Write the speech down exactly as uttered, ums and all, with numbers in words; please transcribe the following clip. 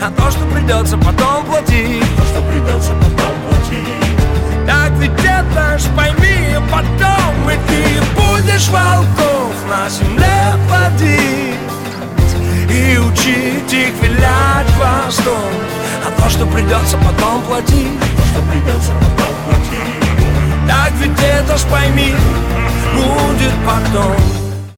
на то, что придется потом платить. То, что придется потом платить. Так ведь это ж пойми, потом и ты будешь волков на земле водить и учить их вилять хвостом. А то, что придется потом платить, То, что придется потом платить. так ведь это ж пойми, будет потом.